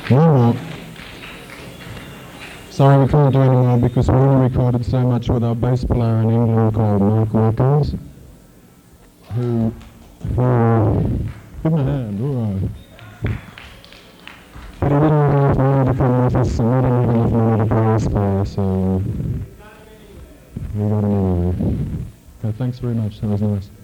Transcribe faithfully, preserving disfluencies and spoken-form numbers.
No more. Sorry, we can't do any more because we recorded so much with our bass player in England called Mark Wilkins, who, who give him a hand, all right. But he didn't have enough money to come with us, and we didn't have enough money to pay his fare, so we got him anyway. Okay, thanks very much, that was nice.